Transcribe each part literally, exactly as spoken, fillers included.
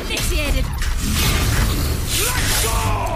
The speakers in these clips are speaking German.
initiated. Let's go!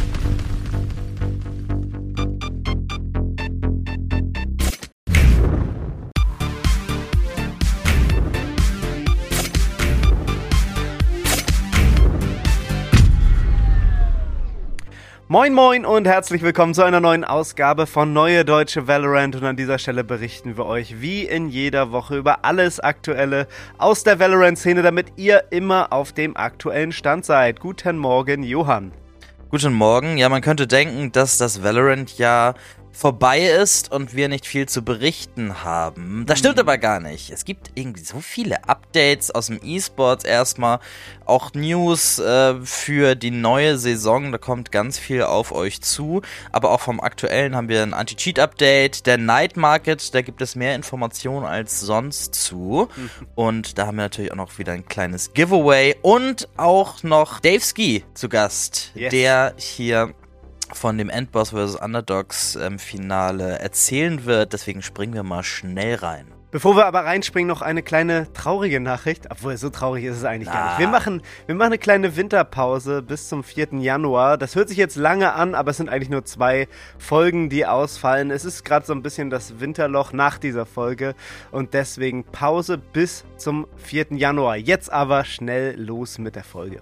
Moin moin und herzlich willkommen zu einer neuen Ausgabe von Neue Deutsche Valorant und an dieser Stelle berichten wir euch wie in jeder Woche über alles Aktuelle aus der Valorant-Szene, damit ihr immer auf dem aktuellen Stand seid. Guten Morgen, Johann. Guten Morgen. Ja, man könnte denken, dass das Valorant-Jahr vorbei ist und wir nicht viel zu berichten haben. Das stimmt aber gar nicht. Es gibt irgendwie so viele Updates aus dem E-Sports erstmal, auch News äh, für die neue Saison, da kommt ganz viel auf euch zu, aber auch vom Aktuellen haben wir ein Anti-Cheat-Update, der Night Market, da gibt es mehr Informationen als sonst zu und da haben wir natürlich auch noch wieder ein kleines Giveaway und auch noch Dave Ski zu Gast, Yes. der hier von dem Endboss versus. Underdogs ähm, Finale erzählen wird. Deswegen springen wir mal schnell rein. Bevor wir aber reinspringen, noch eine kleine traurige Nachricht. Obwohl, so traurig ist es eigentlich gar nicht. Wir machen, wir machen eine kleine Winterpause bis zum vierten Januar. Das hört sich jetzt lange an, aber es sind eigentlich nur zwei Folgen, die ausfallen. Es ist gerade so ein bisschen das Winterloch nach dieser Folge und deswegen Pause bis zum vierten Januar. Jetzt aber schnell los mit der Folge.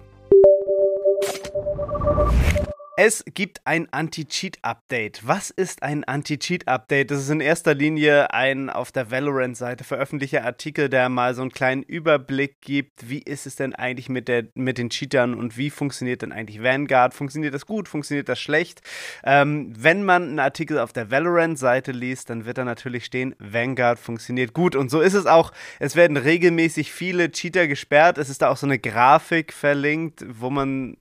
Es gibt ein Anti-Cheat-Update. Was ist ein Anti-Cheat-Update? Das ist in erster Linie ein auf der Valorant-Seite veröffentlichter Artikel, der mal so einen kleinen Überblick gibt. Wie ist es denn eigentlich mit, der, mit den Cheatern und wie funktioniert denn eigentlich Vanguard? Funktioniert das gut? Funktioniert das schlecht? Ähm, wenn man einen Artikel auf der Valorant-Seite liest, dann wird da natürlich stehen, Vanguard funktioniert gut. Und so ist es auch. Es werden regelmäßig viele Cheater gesperrt. Es ist da auch so eine Grafik verlinkt, wo man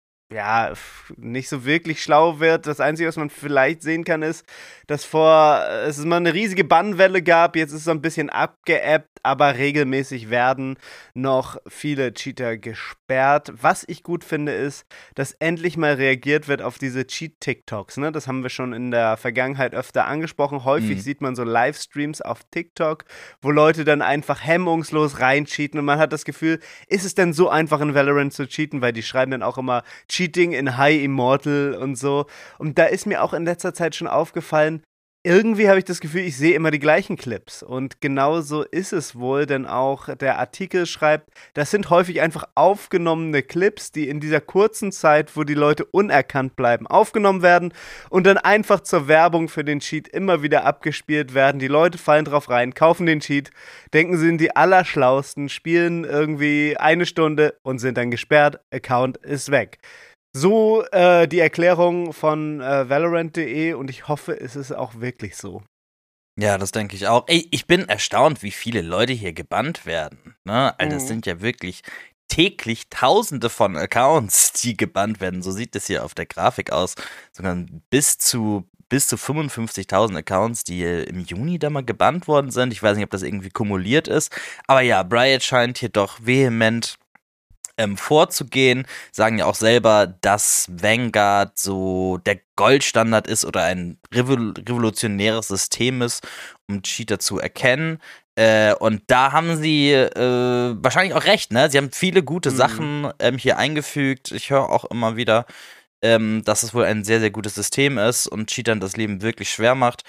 ja, nicht so wirklich schlau wird. Das Einzige, was man vielleicht sehen kann, ist, dass vor, es mal eine riesige Bannwelle gab, jetzt ist es so ein bisschen abgeebbt, aber regelmäßig werden noch viele Cheater gesperrt. Was ich gut finde, ist, dass endlich mal reagiert wird auf diese Cheat-TikToks, ne? Das haben wir schon in der Vergangenheit öfter angesprochen. Häufig mhm. sieht man so Livestreams auf TikTok, wo Leute dann einfach hemmungslos reincheaten und man hat das Gefühl, ist es denn so einfach in Valorant zu cheaten, weil die schreiben dann auch immer Cheating in High Immortal und so. Und da ist mir auch in letzter Zeit schon aufgefallen, irgendwie habe ich das Gefühl, ich sehe immer die gleichen Clips. Und genau so ist es wohl, denn auch der Artikel schreibt, das sind häufig einfach aufgenommene Clips, die in dieser kurzen Zeit, wo die Leute unerkannt bleiben, aufgenommen werden und dann einfach zur Werbung für den Cheat immer wieder abgespielt werden. Die Leute fallen drauf rein, kaufen den Cheat, denken, sie sind die Allerschlausten, spielen irgendwie eine Stunde und sind dann gesperrt, Account ist weg. So äh, die Erklärung von äh, Valorant punkt de und ich hoffe, es ist auch wirklich so. Ja, das denke ich auch. Ey, ich bin erstaunt, wie viele Leute hier gebannt werden. Ne? Also, das Mhm. sind ja wirklich täglich Tausende von Accounts, die gebannt werden. So sieht es hier auf der Grafik aus. Sogar bis zu, bis zu fünfundfünfzigtausend Accounts, die im Juni da mal gebannt worden sind. Ich weiß nicht, ob das irgendwie kumuliert ist. Aber ja, Riot scheint hier doch vehement Ähm, vorzugehen, sagen ja auch selber, dass Vanguard so der Goldstandard ist oder ein revol- revolutionäres System ist, um Cheater zu erkennen. Äh, und da haben sie äh, wahrscheinlich auch recht, ne? Sie haben viele gute Mhm. Sachen ähm, hier eingefügt. Ich höre auch immer wieder, ähm, dass es wohl ein sehr, sehr gutes System ist und Cheatern das Leben wirklich schwer macht.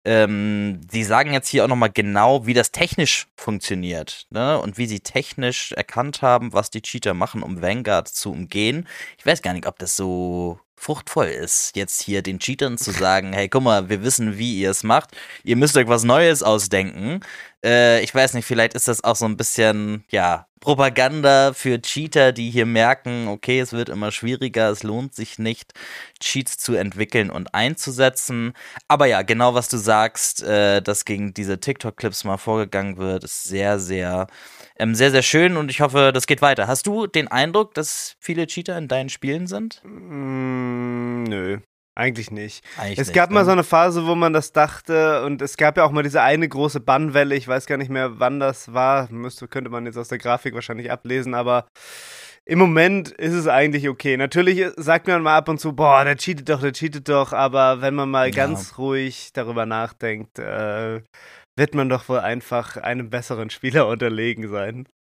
Ähm, die sagen jetzt hier auch nochmal genau, wie das technisch funktioniert, ne? Und wie sie technisch erkannt haben, was die Cheater machen, um Vanguard zu umgehen. Ich weiß gar nicht, ob das so fruchtvoll ist, jetzt hier den Cheatern zu sagen, hey, guck mal, wir wissen, wie ihr es macht. Ihr müsst euch was Neues ausdenken. Äh, ich weiß nicht, vielleicht ist das auch so ein bisschen, ja, Propaganda für Cheater, die hier merken, okay, es wird immer schwieriger, es lohnt sich nicht, Cheats zu entwickeln und einzusetzen. Aber ja, genau was du sagst, äh, dass gegen diese TikTok-Clips mal vorgegangen wird, ist sehr, sehr, ähm, sehr, sehr schön und ich hoffe, das geht weiter. Hast du den Eindruck, dass viele Cheater in deinen Spielen sind? Mm, nö. Eigentlich nicht. Eigentlich es nicht, gab mal ne? so eine Phase, wo man das dachte und es gab ja auch mal diese eine große Bannwelle, ich weiß gar nicht mehr, wann das war, müsste, könnte man jetzt aus der Grafik wahrscheinlich ablesen, aber im Moment ist es eigentlich okay. Natürlich sagt man mal ab und zu, boah, der cheatet doch, der cheatet doch, aber wenn man mal Ja. ganz ruhig darüber nachdenkt, äh, wird man doch wohl einfach einem besseren Spieler unterlegen sein.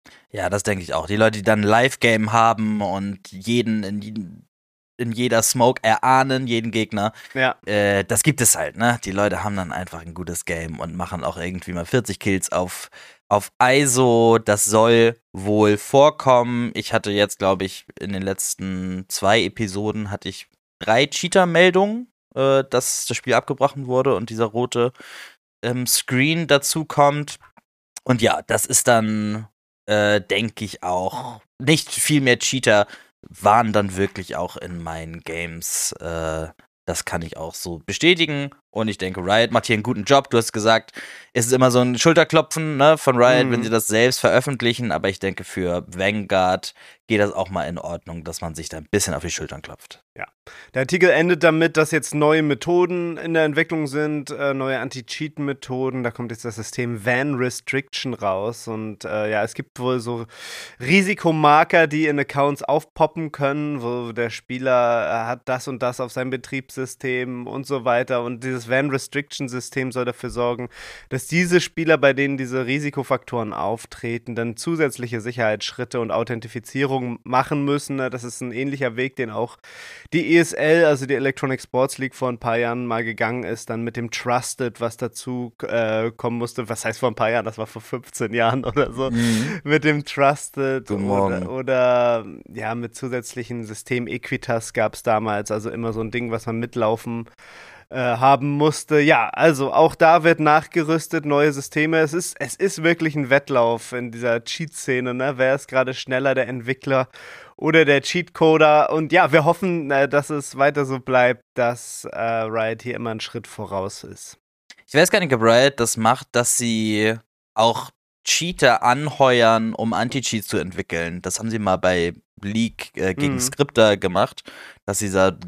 Ja, das denke ich auch. Die Leute, die dann ein Live-Game haben und jeden in, in jeder Smoke erahnen, jeden Gegner, Ja. äh, das gibt es halt, ne? Die Leute haben dann einfach ein gutes Game und machen auch irgendwie mal vierzig Kills auf, auf I S O. Das soll wohl vorkommen. Ich hatte jetzt, glaube ich, in den letzten zwei Episoden hatte ich drei Cheater-Meldungen, äh, dass das Spiel abgebrochen wurde und dieser rote ähm, Screen dazu kommt. Und ja, das ist dann, äh, denke ich auch, nicht viel mehr Cheater waren dann wirklich auch in meinen Games. Äh, das kann ich auch so bestätigen. Und ich denke, Riot macht hier einen guten Job. Du hast gesagt, es ist immer so ein Schulterklopfen, ne, von Riot, Mhm. wenn sie das selbst veröffentlichen. Aber ich denke, für Vanguard geht das auch mal in Ordnung, dass man sich da ein bisschen auf die Schultern klopft. Der Artikel endet damit, dass jetzt neue Methoden in der Entwicklung sind, äh, neue Anti-Cheat-Methoden. Da kommt jetzt das System Van Restriction raus. Und äh, ja, es gibt wohl so Risikomarker, die in Accounts aufpoppen können, wo der Spieler äh, hat das und das auf seinem Betriebssystem und so weiter. Und dieses Van Restriction-System soll dafür sorgen, dass diese Spieler, bei denen diese Risikofaktoren auftreten, dann zusätzliche Sicherheitsschritte und Authentifizierung machen müssen. Das ist ein ähnlicher Weg, den auch die E S L, also die Electronic Sports League, vor ein paar Jahren mal gegangen ist, dann mit dem Trusted, was dazu äh, kommen musste. Was heißt vor ein paar Jahren? Das war vor fünfzehn Jahren oder so. Mhm. Mit dem Trusted Guten Morgen. oder, oder ja, mit zusätzlichen System Equitas gab es damals, also immer so ein Ding, was man mitlaufen äh, haben musste. Ja, also auch da wird nachgerüstet, neue Systeme. Es ist, es ist wirklich ein Wettlauf in dieser Cheat-Szene, ne? Wer ist gerade schneller, der Entwickler oder der Cheatcoder? Und ja, wir hoffen, äh, dass es weiter so bleibt, dass äh, Riot hier immer einen Schritt voraus ist. Ich weiß gar nicht, ob Riot das macht, dass sie auch Cheater anheuern, um Anti-Cheats zu entwickeln. Das haben sie mal bei League äh, gegen Mhm. Skripter gemacht, dass sie da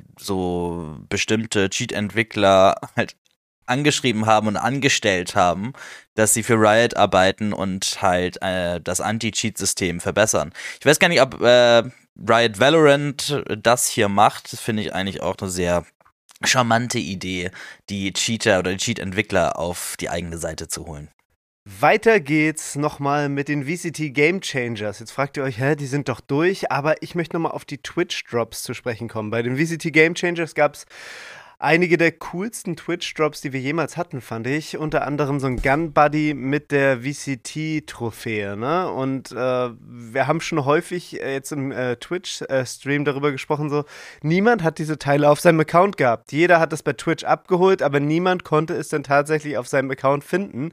so bestimmte Cheat-Entwickler halt angeschrieben haben und angestellt haben, dass sie für Riot arbeiten und halt äh, das Anti-Cheat-System verbessern. Ich weiß gar nicht, ob äh, Riot Valorant das hier macht. Das finde ich eigentlich auch eine sehr charmante Idee, die Cheater oder die Cheat-Entwickler auf die eigene Seite zu holen. Weiter geht's nochmal mit den V C T Game Changers. Jetzt fragt ihr euch, hä, die sind doch durch, aber ich möchte nochmal auf die Twitch-Drops zu sprechen kommen. Bei den V C T Game Changers gab's einige der coolsten Twitch-Drops, die wir jemals hatten, fand ich. Unter anderem so ein Gun-Buddy mit der V C T-Trophäe, ne? Und äh, wir haben schon häufig äh, jetzt im äh, Twitch-Stream darüber gesprochen, so, niemand hat diese Teile auf seinem Account gehabt. Jeder hat es bei Twitch abgeholt, aber niemand konnte es dann tatsächlich auf seinem Account finden.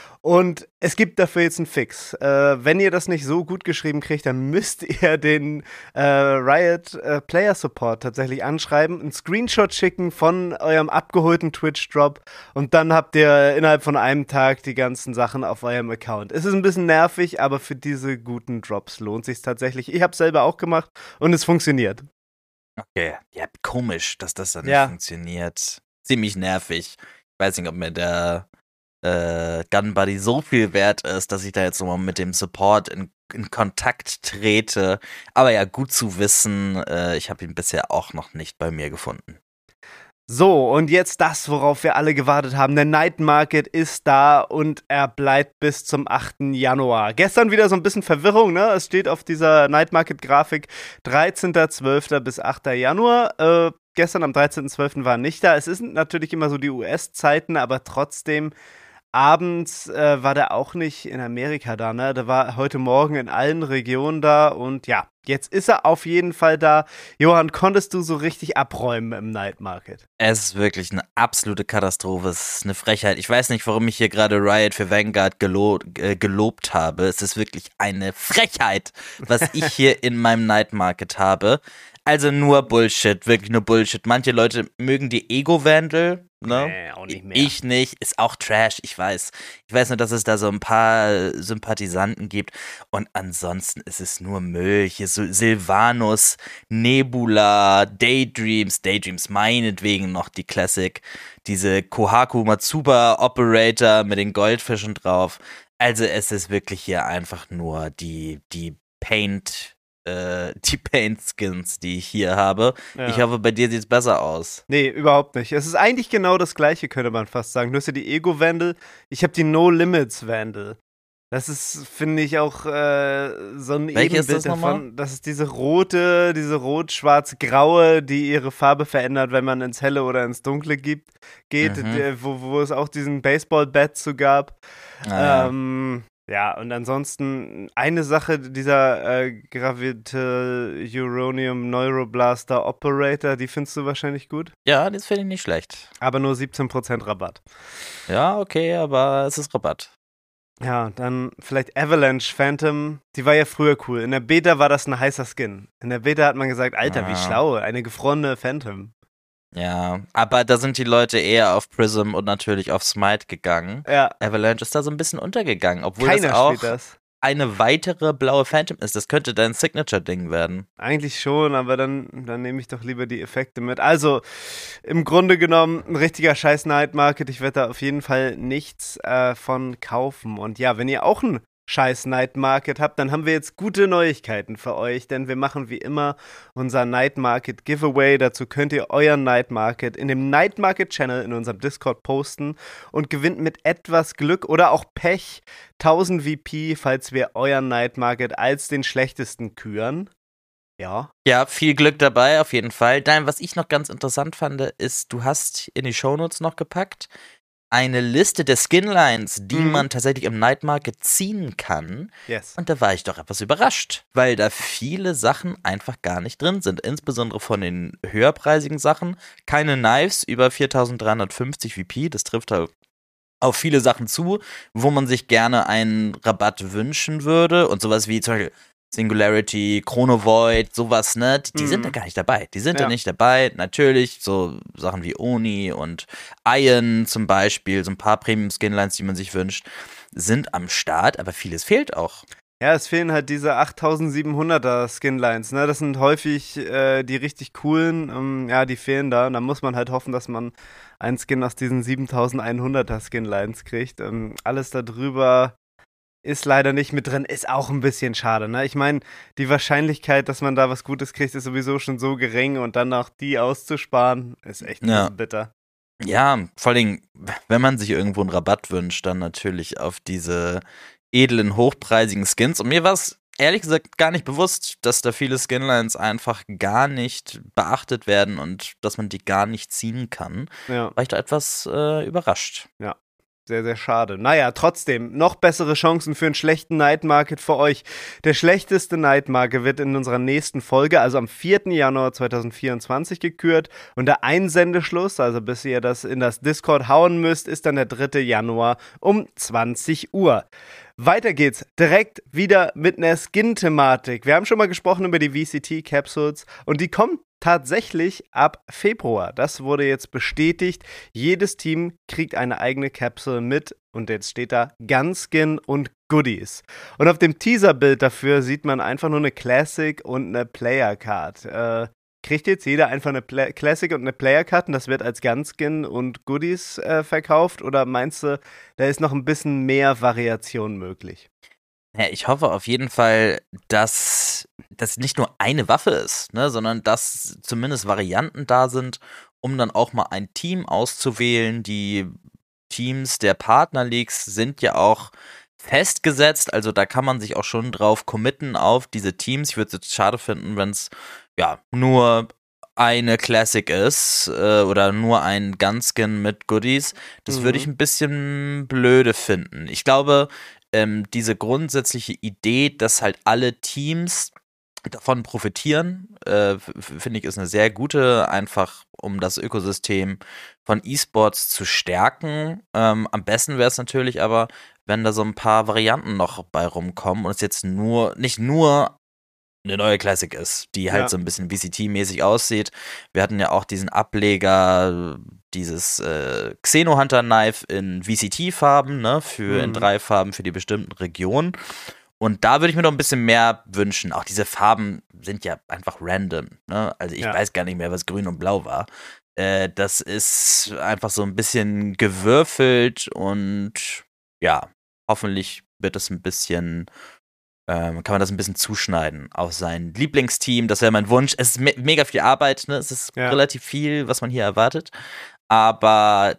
Und es gibt dafür jetzt einen Fix. Äh, wenn ihr das nicht so gut geschrieben kriegt, dann müsst ihr den äh, Riot äh, Player Support tatsächlich anschreiben, einen Screenshot schicken von eurem abgeholten Twitch-Drop und dann habt ihr innerhalb von einem Tag die ganzen Sachen auf eurem Account. Es ist ein bisschen nervig, aber für diese guten Drops lohnt sich tatsächlich. Ich habe es selber auch gemacht und es funktioniert. Okay, ja, komisch, dass das dann nicht Ja. funktioniert. Ziemlich nervig. Ich weiß nicht, ob mir der äh, Gun Buddy so viel wert ist, dass ich da jetzt nochmal mit dem Support in, in Kontakt trete. Aber ja, gut zu wissen, äh, ich habe ihn bisher auch noch nicht bei mir gefunden. So, und jetzt das, worauf wir alle gewartet haben. Der Night Market ist da und er bleibt bis zum achten Januar. Gestern wieder so ein bisschen Verwirrung, ne? Es steht auf dieser Night Market-Grafik dreizehnter zwölfter bis achter Januar. Äh, gestern am dreizehnten zwölften war nicht da. Es sind natürlich immer so die U S-Zeiten, aber trotzdem abends äh, war der auch nicht in Amerika da, ne? Der war heute Morgen in allen Regionen da und ja, jetzt ist er auf jeden Fall da. Johann, konntest du so richtig abräumen im Night Market? Es ist wirklich eine absolute Katastrophe. Es ist eine Frechheit. Ich weiß nicht, warum ich hier gerade Riot für Vanguard gelo äh, gelobt habe. Es ist wirklich eine Frechheit, was ich hier in meinem Night Market habe. Also nur Bullshit, wirklich nur Bullshit. Manche Leute mögen die Ego-Vandal, ne? Nee, auch nicht mehr. Ich nicht, ist auch Trash, ich weiß. Ich weiß nur, dass es da so ein paar Sympathisanten gibt. Und ansonsten ist es nur Müll. Hier so Sylvanus, Nebula, Daydreams, Daydreams meinetwegen noch die Classic. Diese Kohaku Matsuba Operator mit den Goldfischen drauf. Also es ist wirklich hier einfach nur die, die Paint- die Paint-Skins, die ich hier habe. Ja. Ich hoffe, bei dir sieht es besser aus. Nee, überhaupt nicht. Es ist eigentlich genau das Gleiche, könnte man fast sagen. Du hast ja die Ego-Vandal, ich habe die No-Limits-Vandal. Das ist, finde ich, auch äh, so ein Welche ist Ebenbild das nochmal? davon. Das ist diese rote, diese rot-schwarz-graue, die ihre Farbe verändert, wenn man ins Helle oder ins Dunkle gibt, geht, Mhm. der, wo, wo es auch diesen Baseball-Bat zu gab. Naja. Ähm, ja, und ansonsten eine Sache, dieser äh, Gravital Uranium Neuroblaster Operator, die findest du wahrscheinlich gut, Ja, das finde ich nicht schlecht. aber nur siebzehn Prozent Rabatt. Ja, okay, aber es ist Rabatt. Ja, dann vielleicht Avalanche Phantom. Die war ja früher cool. In der Beta war das ein heißer Skin. In der Beta hat man gesagt, Alter, wie Ja. schlau, eine gefrorene Phantom. Ja, aber da sind die Leute eher auf Prism und natürlich auf Smite gegangen. Ja, Avalanche ist da so ein bisschen untergegangen, obwohl keiner das auch spielt das. eine weitere blaue Phantom ist. Das könnte dein Signature-Ding werden. Eigentlich schon, aber dann, dann nehme ich doch lieber die Effekte mit. Also, im Grunde genommen, ein richtiger scheiß Night Market. Ich werde da auf jeden Fall nichts äh, von kaufen. Und ja, wenn ihr auch ein scheiß Night Market habt, dann haben wir jetzt gute Neuigkeiten für euch, denn wir machen wie immer unser Night Market Giveaway. Dazu könnt ihr euren Night Market in dem Night Market Channel in unserem Discord posten und gewinnt mit etwas Glück oder auch Pech tausend V P, falls wir euren Night Market als den schlechtesten küren. Ja. Ja, viel Glück dabei, auf jeden Fall. Nein, was ich noch ganz interessant fand, ist, du hast in die Shownotes noch gepackt eine Liste der Skinlines, die Mhm. man tatsächlich im Night Market ziehen kann. Yes. Und da war ich doch etwas überrascht, weil da viele Sachen einfach gar nicht drin sind. Insbesondere von den höherpreisigen Sachen. Keine Knives über viertausenddreihundertfünfzig V P, das trifft halt auf viele Sachen zu, wo man sich gerne einen Rabatt wünschen würde. Und sowas wie zum Beispiel Singularity, Chrono Void, sowas, ne? Die Mhm. sind da gar nicht dabei. Die sind Ja. da nicht dabei. Natürlich, so Sachen wie Oni und Iron zum Beispiel, so ein paar Premium-Skinlines, die man sich wünscht, sind am Start, aber vieles fehlt auch. Ja, es fehlen halt diese achttausendsiebenhunderter Skinlines, ne? Das sind häufig äh, die richtig coolen, ähm, ja, die fehlen da. Und da muss man halt hoffen, dass man einen Skin aus diesen siebentausendeinhunderter Skinlines kriegt. Ähm, alles darüber ist leider nicht mit drin, ist auch ein bisschen schade, ne? Ich meine, die Wahrscheinlichkeit, dass man da was Gutes kriegt, ist sowieso schon so gering und dann auch die auszusparen, ist echt ein Ja. bisschen bitter. Ja, vor allem, wenn man sich irgendwo einen Rabatt wünscht, dann natürlich auf diese edlen, hochpreisigen Skins. Und mir war es ehrlich gesagt gar nicht bewusst, dass da viele Skinlines einfach gar nicht beachtet werden und dass man die gar nicht ziehen kann. Ja. War ich da etwas äh, überrascht. Sehr, sehr schade. Naja, trotzdem, noch bessere Chancen für einen schlechten Night Market für euch. Der schlechteste Night Market wird in unserer nächsten Folge, also am vierten Januar zweitausendvierundzwanzig, gekürt. Und der Einsendeschluss, also bis ihr das in das Discord hauen müsst, ist dann der dritte Januar um zwanzig Uhr. Weiter geht's direkt wieder mit einer Skin-Thematik. Wir haben schon mal gesprochen über die V C T-Capsules und die kommen tatsächlich ab Februar. Das wurde jetzt bestätigt. Jedes Team kriegt eine eigene Capsule mit und jetzt steht da Gunskin und Goodies. Und auf dem Teaserbild dafür sieht man einfach nur eine Classic und eine Player Card. Äh, kriegt jetzt jeder einfach eine Pla- Classic und eine Player Card und das wird als Gunskin und Goodies äh, verkauft? Oder meinst du, da ist noch ein bisschen mehr Variation möglich? Ja, ich hoffe auf jeden Fall, dass das nicht nur eine Waffe ist, ne, sondern dass zumindest Varianten da sind, um dann auch mal ein Team auszuwählen. Die Teams der Partner-Leagues sind ja auch festgesetzt, also da kann man sich auch schon drauf committen auf diese Teams. Ich würde es jetzt schade finden, wenn es ja nur eine Classic ist äh, oder nur ein Gunskin mit Goodies. Das Mhm. würde ich ein bisschen blöde finden. Ich glaube, ähm, diese grundsätzliche Idee, dass halt alle Teams davon profitieren, äh, f- finde ich, ist eine sehr gute, einfach um das Ökosystem von E-Sports zu stärken. Ähm, am besten wäre es natürlich aber, wenn da so ein paar Varianten noch bei rumkommen und es jetzt nur, nicht nur eine neue Classic ist, die halt Ja. so ein bisschen V C T-mäßig aussieht. Wir hatten ja auch diesen Ableger, dieses äh, Xeno-Hunter-Knife in V C T-Farben, ne, für in Mhm. drei Farben für die bestimmten Regionen. Und da würde ich mir noch ein bisschen mehr wünschen. Auch diese Farben sind ja einfach random, ne? Also ich Ja. weiß gar nicht mehr, was grün und blau war. Äh, das ist einfach so ein bisschen gewürfelt und ja, hoffentlich wird es ein bisschen ähm, kann man das ein bisschen zuschneiden auf sein Lieblingsteam. Das wäre mein Wunsch. Es ist me mega viel Arbeit, ne? Es ist Ja. relativ viel, was man hier erwartet. Aber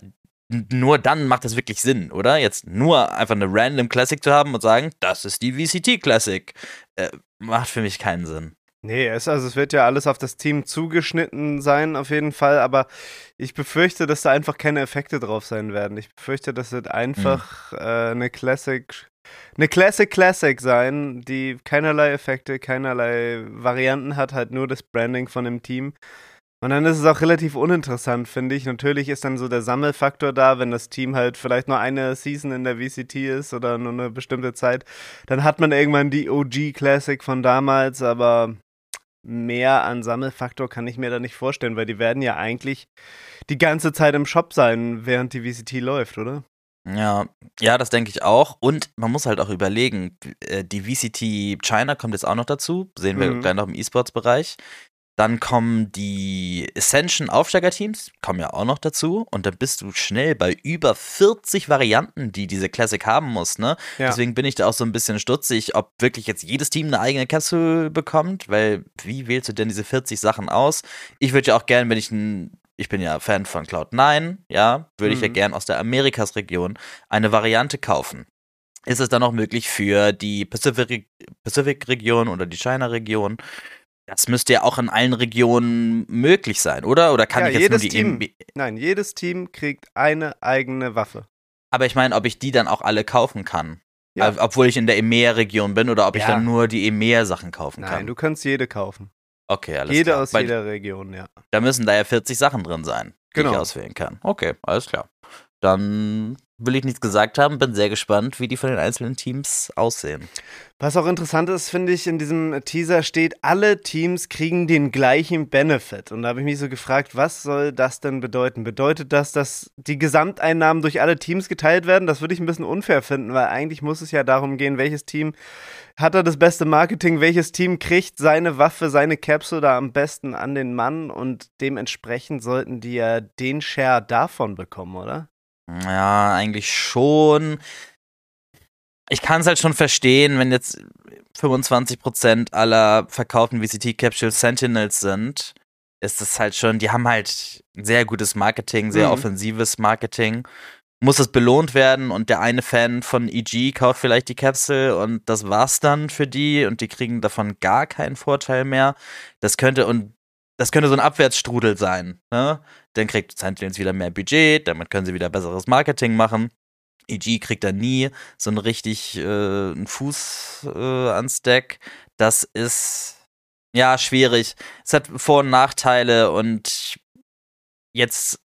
nur dann macht das wirklich Sinn, oder? Jetzt nur einfach eine random Classic zu haben und sagen, das ist die V C T Classic, äh, macht für mich keinen Sinn. Nee, es, also es wird ja alles auf das Team zugeschnitten sein, auf jeden Fall, aber ich befürchte, dass da einfach keine Effekte drauf sein werden. Ich befürchte, das wird einfach mhm. äh, eine Classic, eine Classic Classic sein, die keinerlei Effekte, keinerlei Varianten hat, halt nur das Branding von dem Team. Und dann ist es auch relativ uninteressant, finde ich. Natürlich ist dann so der Sammelfaktor da, wenn das Team halt vielleicht nur eine Season in der V C T ist oder nur eine bestimmte Zeit. Dann hat man irgendwann die O G Classic von damals, aber mehr an Sammelfaktor kann ich mir da nicht vorstellen, weil die werden ja eigentlich die ganze Zeit im Shop sein, während die V C T läuft, oder? Ja, ja, das denke ich auch. Und man muss halt auch überlegen, die V C T China kommt jetzt auch noch dazu, sehen wir mhm. gleich noch im E-Sports-Bereich. Dann kommen die Ascension-Aufsteiger-Teams, kommen ja auch noch dazu. Und dann bist du schnell bei über vierzig Varianten, die diese Classic haben muss, ne? Ja. Deswegen bin ich da auch so ein bisschen stutzig, ob wirklich jetzt jedes Team eine eigene Capsule bekommt. Weil, wie wählst du denn diese vierzig Sachen aus? Ich würde ja auch gerne, wenn ich ein, ich bin ja Fan von Cloud nine, ja, würde mhm. ich ja gerne aus der Amerikas-Region eine Variante kaufen. Ist es dann auch möglich für die Pacific- Pacific-Region oder die China-Region? Das müsste ja auch in allen Regionen möglich sein, oder? Oder kann ja, ich jetzt jedes nur die Team, E M E Nein, jedes Team kriegt eine eigene Waffe. Aber ich meine, ob ich die dann auch alle kaufen kann. Ja. Also, obwohl ich in der E M E A-Region bin oder ob ja. ich dann nur die E M E A-Sachen kaufen Nein, kann. Nein, du kannst jede kaufen. Okay, alles jede klar. aus Weil jeder Region, ja. Da müssen da ja vierzig Sachen drin sein, die genau. ich auswählen kann. Okay, alles klar. Dann will ich nichts gesagt haben, bin sehr gespannt, wie die von den einzelnen Teams aussehen. Was auch interessant ist, finde ich, in diesem Teaser steht, alle Teams kriegen den gleichen Benefit. Und da habe ich mich so gefragt, was soll das denn bedeuten? Bedeutet das, dass die Gesamteinnahmen durch alle Teams geteilt werden? Das würde ich ein bisschen unfair finden, weil eigentlich muss es ja darum gehen, welches Team hat da das beste Marketing, welches Team kriegt seine Waffe, seine Capsule da am besten an den Mann und dementsprechend sollten die ja den Share davon bekommen, oder? Ja, eigentlich schon. Ich kann es halt schon verstehen, wenn jetzt fünfundzwanzig Prozent aller verkauften V C T-Capsule Sentinels sind, ist es halt schon, die haben halt sehr gutes Marketing, sehr mhm. offensives Marketing. Muss es belohnt werden und der eine Fan von E G kauft vielleicht die Capsule und das war's dann für die und die kriegen davon gar keinen Vorteil mehr. Das könnte und Das könnte so ein Abwärtsstrudel sein, ne? Dann kriegt Sentinels wieder mehr Budget, damit können sie wieder besseres Marketing machen. E G kriegt da nie so einen richtig äh, einen Fuß äh, ans Deck. Das ist, ja, schwierig. Es hat Vor- und Nachteile und jetzt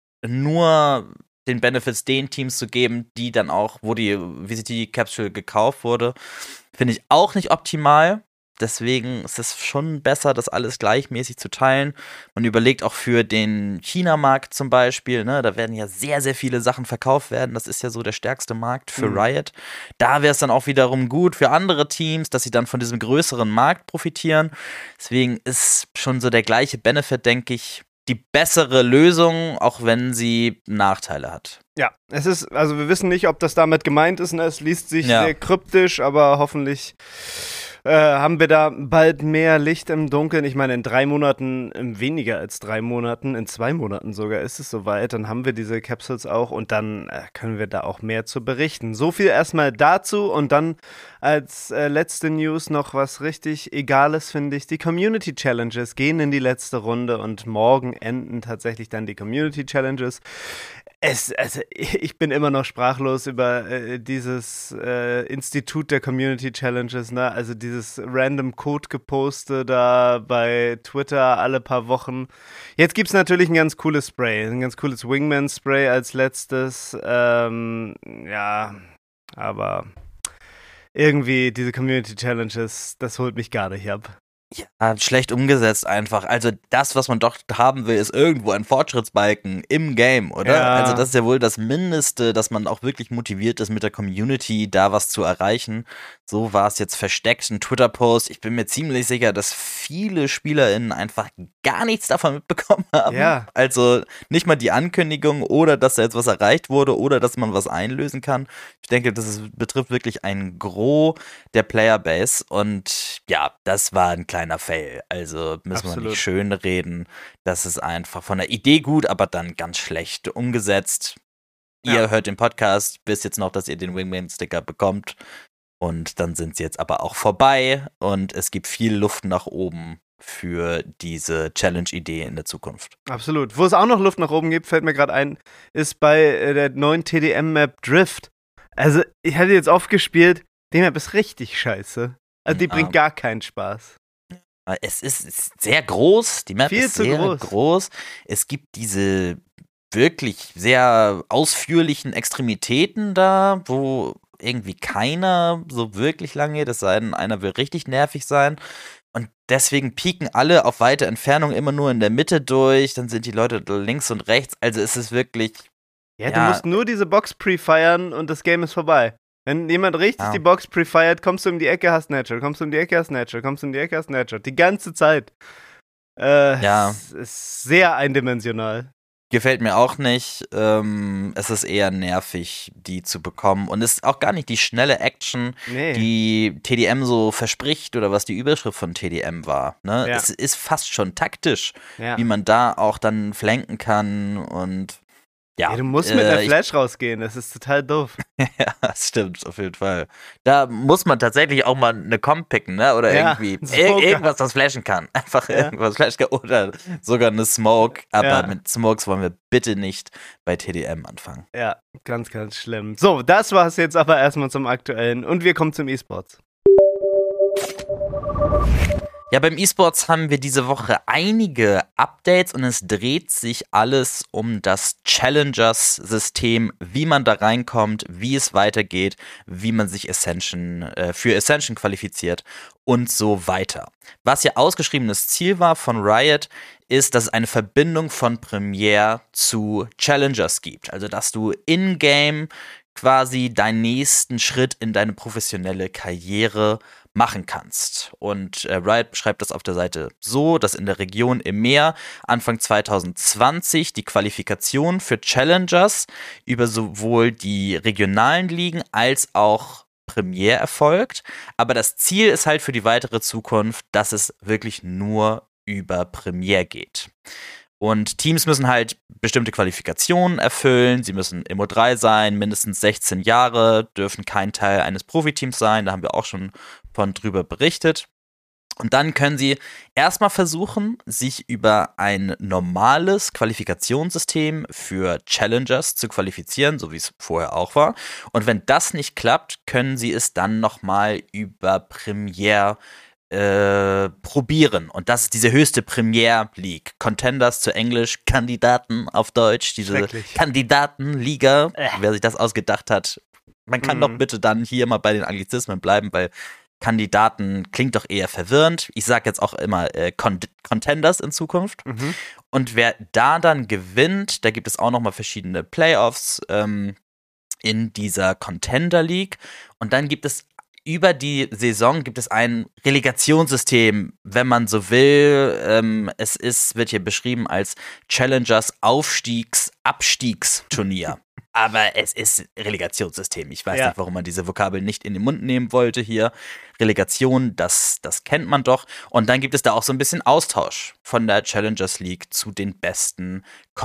nur den Benefits den Teams zu geben, die dann auch, wo die V C T-Capsule gekauft wurde, finde ich auch nicht optimal. Deswegen ist es schon besser, das alles gleichmäßig zu teilen. Man überlegt auch für den China-Markt zum Beispiel, ne, da werden ja sehr, sehr viele Sachen verkauft werden. Das ist ja so der stärkste Markt für mhm. Riot. Da wäre es dann auch wiederum gut für andere Teams, dass sie dann von diesem größeren Markt profitieren. Deswegen ist schon so der gleiche Benefit, denke ich, die bessere Lösung, auch wenn sie Nachteile hat. Ja, es ist, also wir wissen nicht, ob das damit gemeint ist, ne? Es liest sich ja. sehr kryptisch, aber hoffentlich äh, haben wir da bald mehr Licht im Dunkeln. Ich meine, in drei Monaten, in weniger als drei Monaten, in zwei Monaten sogar ist es soweit, dann haben wir diese Capsules auch und dann äh, können wir da auch mehr zu berichten. So viel erstmal dazu und dann als äh, letzte News noch was richtig Egales, finde ich. Die Community Challenges gehen in die letzte Runde und morgen enden tatsächlich dann die Community Challenges. Es, also ich bin immer noch sprachlos über äh, dieses äh, Institut der Community Challenges, ne? Also dieses random Code-Geposte da bei Twitter alle paar Wochen. Jetzt gibt's natürlich ein ganz cooles Spray, ein ganz cooles Wingman-Spray als letztes. Ähm, ja, aber irgendwie diese Community Challenges, das holt mich gar nicht ab. Ja, schlecht umgesetzt einfach. Also das, was man doch haben will, ist irgendwo ein Fortschrittsbalken im Game, oder? Ja. Also das ist ja wohl das Mindeste, dass man auch wirklich motiviert ist, mit der Community da was zu erreichen. So war es jetzt versteckt, ein Twitter-Post. Ich bin mir ziemlich sicher, dass viele SpielerInnen einfach gar nichts davon mitbekommen haben. Ja. Also nicht mal die Ankündigung oder dass da jetzt was erreicht wurde oder dass man was einlösen kann. Ich denke, das ist, betrifft wirklich ein Gros der Playerbase und ja, das war ein kleiner Fail. Also müssen Absolut. wir nicht schön reden. Das ist einfach von der Idee gut, aber dann ganz schlecht umgesetzt. ihr Ja. hört den Podcast, wisst jetzt noch, dass ihr den Wingman-Sticker bekommt. Und dann sind sie jetzt aber auch vorbei und es gibt viel Luft nach oben für diese Challenge-Idee in der Zukunft. Absolut. Wo es auch noch Luft nach oben gibt, fällt mir gerade ein, ist bei äh, der neuen T D M-Map Drift. Also, ich hatte jetzt oft gespielt, die Map ist richtig scheiße. Also, die Ja. bringt gar keinen Spaß. Es ist, ist sehr groß, die Map Viel ist zu sehr groß. groß. Es gibt diese wirklich sehr ausführlichen Extremitäten da, wo irgendwie keiner so wirklich lang geht, es sei denn, einer will richtig nervig sein. Und deswegen pieken alle auf weite Entfernung immer nur in der Mitte durch, dann sind die Leute links und rechts. Also es ist wirklich, Ja, du Ja. musst nur diese Box pre-firen und das Game ist vorbei. Wenn jemand richtig Ja. die Box pre-fired, kommst du um die Ecke, hast Natural, kommst du um die Ecke, hast Natural, kommst du um die Ecke, hast Natural. Die ganze Zeit. Äh, Ja. Es ist sehr eindimensional. gefällt mir auch nicht. Ähm, es ist eher nervig, die zu bekommen. Und es ist auch gar nicht die schnelle Action, Nee. die T D M so verspricht oder was die Überschrift von T D M war. Ne? Ja. Es ist fast schon taktisch, ja. wie man da auch dann flanken kann und ja. Ja, du musst mit äh, einer ich- Flash rausgehen, das ist total doof. Ja, das stimmt, auf jeden Fall. Da muss man tatsächlich auch mal eine Comp picken, ne? Oder Ja, irgendwie so ir geil. irgendwas, das flashen kann. Einfach Ja. irgendwas flashen kann. Oder sogar eine Smoke. Aber Ja. mit Smokes wollen wir bitte nicht bei T D M anfangen. Ja, ganz, ganz schlimm. So, das war's jetzt aber erstmal zum Aktuellen und wir kommen zum E-Sports. Ja, beim E-Sports haben wir diese Woche einige Updates und es dreht sich alles um das Challengers-System, wie man da reinkommt, wie es weitergeht, wie man sich Ascension, äh, für Ascension qualifiziert und so weiter. Was ja ausgeschriebenes Ziel war von Riot, ist, dass es eine Verbindung von Premiere zu Challengers gibt. Also, dass du in-game quasi deinen nächsten Schritt in deine professionelle Karriere machen kannst. Und äh, Riot beschreibt das auf der Seite so, dass in der Region E M E A Anfang zwanzig zwanzig die Qualifikation für Challengers über sowohl die regionalen Ligen als auch Premiere erfolgt. Aber das Ziel ist halt für die weitere Zukunft, dass es wirklich nur über Premiere geht. Und Teams müssen halt bestimmte Qualifikationen erfüllen. Sie müssen M O drei sein, mindestens sechzehn Jahre, dürfen kein Teil eines Profiteams sein. Da haben wir auch schon von drüber berichtet. Und dann können sie erstmal versuchen, sich über ein normales Qualifikationssystem für Challengers zu qualifizieren, so wie es vorher auch war. Und wenn das nicht klappt, können sie es dann nochmal über Premiere Äh, probieren. Und das ist diese höchste Premier League. Contenders zu Englisch, Kandidaten auf Deutsch, diese Schrecklich. Kandidatenliga. Wer sich das ausgedacht hat, man kann Mhm. doch bitte dann hier mal bei den Anglizismen bleiben, weil Kandidaten klingt doch eher verwirrend. Ich sage jetzt auch immer äh, Con- Contenders in Zukunft. Mhm. Und wer da dann gewinnt, da gibt es auch nochmal verschiedene Playoffs ähm, in dieser Contender League. Und dann gibt es über die Saison gibt es ein Relegationssystem, wenn man so will. Ähm, es ist, wird hier beschrieben als Challengers Aufstiegs-Abstiegsturnier. Aber es ist Relegationssystem. Ich weiß Ja. nicht, warum man diese Vokabel nicht in den Mund nehmen wollte hier. Relegation, das, das kennt man doch. Und dann gibt es da auch so ein bisschen Austausch von der Challengers League zu den besten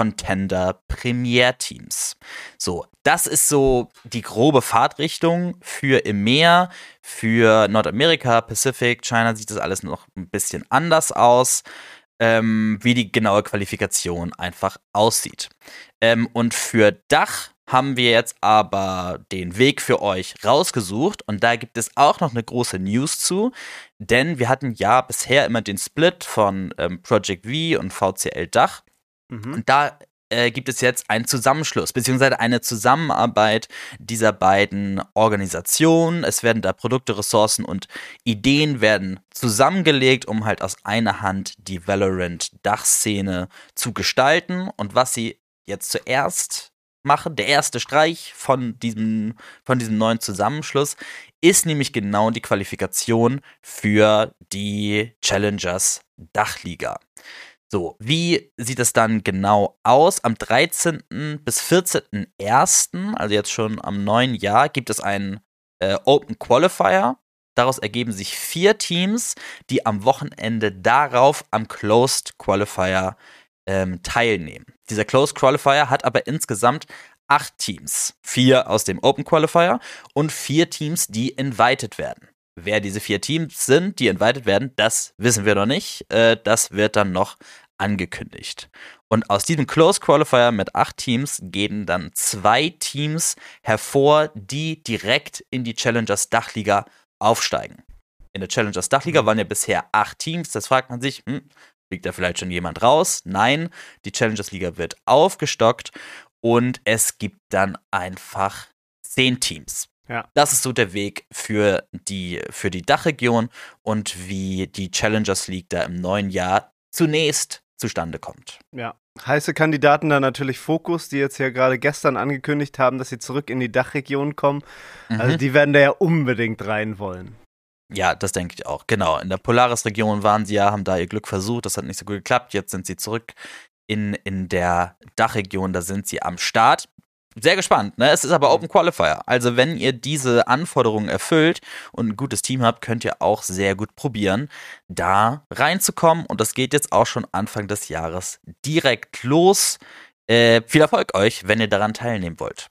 Contender-Premier-Teams. So, das ist so die grobe Fahrtrichtung für E M E A, für Nordamerika, Pacific, China sieht das alles noch ein bisschen anders aus, ähm, wie die genaue Qualifikation einfach aussieht. Ähm, und für Dach haben wir jetzt aber den Weg für euch rausgesucht und da gibt es auch noch eine große News zu, denn wir hatten ja bisher immer den Split von ähm, Project V und V C L Dach. Mhm. Und da äh, gibt es jetzt einen Zusammenschluss, beziehungsweise eine Zusammenarbeit dieser beiden Organisationen. Es werden da Produkte, Ressourcen und Ideen werden zusammengelegt, um halt aus einer Hand die Valorant-Dachszene zu gestalten. Und was sie jetzt zuerst machen, der erste Streich von diesem, von diesem neuen Zusammenschluss, ist nämlich genau die Qualifikation für die Challengers Dachliga. So, wie sieht es dann genau aus? Am dreizehnten bis vierzehnten ersten, also jetzt schon am neuen Jahr, gibt es einen äh, Open Qualifier. Daraus ergeben sich vier Teams, die am Wochenende darauf am Closed Qualifier ähm, teilnehmen. Dieser Closed Qualifier hat aber insgesamt acht Teams. Vier aus dem Open Qualifier und vier Teams, die invited werden. Wer diese vier Teams sind, die invited werden, das wissen wir noch nicht. Äh, das wird dann noch angekündigt. Und aus diesem Close Qualifier mit acht Teams gehen dann zwei Teams hervor, die direkt in die Challengers Dachliga aufsteigen. In der Challengers Dachliga waren ja bisher acht Teams. Das fragt man sich, hm, fliegt da vielleicht schon jemand raus? Nein, die Challengers Liga wird aufgestockt und es gibt dann einfach zehn Teams. Ja. Das ist so der Weg für die, für die Dachregion und wie die Challengers League da im neuen Jahr zunächst zustande kommt. Ja. Heiße Kandidaten da natürlich Focus, die jetzt ja gerade gestern angekündigt haben, dass sie zurück in die Dachregion kommen. Mhm. Also die werden da ja unbedingt rein wollen. Ja, das denke ich auch. Genau. In der Polaris-Region waren sie ja, haben da ihr Glück versucht. Das hat nicht so gut geklappt. Jetzt sind sie zurück in, in der Dachregion. Da sind sie am Start. Sehr gespannt, ne? Es ist aber Open Qualifier. Also wenn ihr diese Anforderungen erfüllt und ein gutes Team habt, könnt ihr auch sehr gut probieren, da reinzukommen. Und das geht jetzt auch schon Anfang des Jahres direkt los. Äh, viel Erfolg euch, wenn ihr daran teilnehmen wollt.